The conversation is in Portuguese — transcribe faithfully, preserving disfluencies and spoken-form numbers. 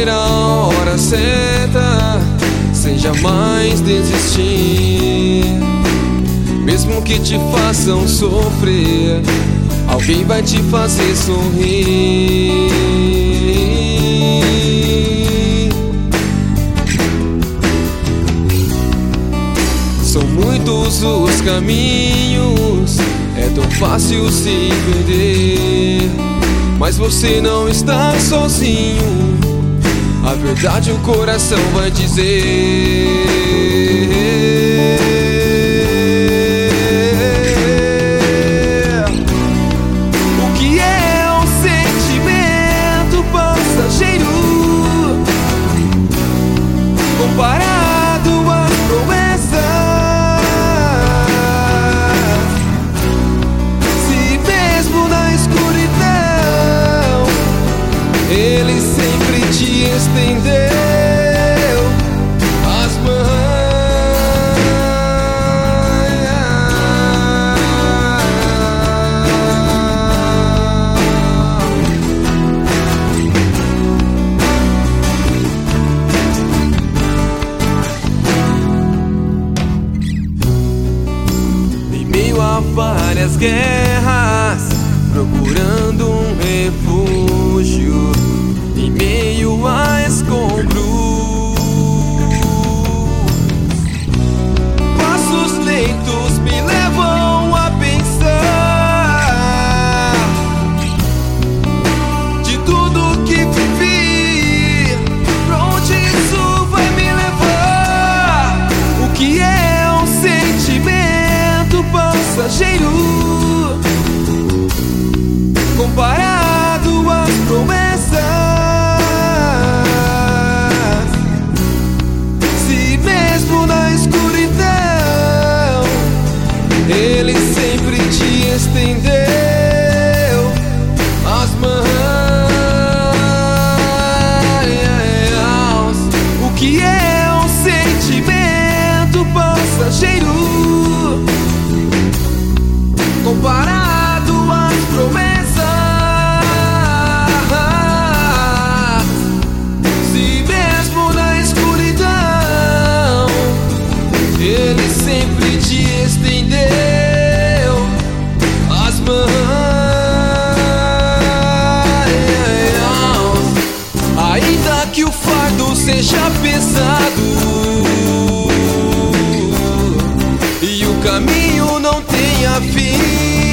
ver a hora certa, sem jamais desistir. Mesmo que te façam sofrer, alguém vai te fazer sorrir. São muitos os caminhos, é tão fácil se perder, mas você não está sozinho, a verdade o coração vai dizer. O que é um sentimento passageiro comparado às promessas? Se mesmo na escuridão Ele sempre te estendeu as mãos. Em meio a várias guerras, procurando um refúgio, em meio a escombros, passos lentos me levam a pensar de tudo que vivi, pra onde isso vai me levar? O que é um sentimento passageiro comparado às promessas? Se mesmo na escuridão Ele sempre te estendeu as mãos. O que é um sentimento passageiro comparado às promessas? Ele sempre te estendeu as mãos. Ainda que o fardo seja pesado e o caminho não tenha fim,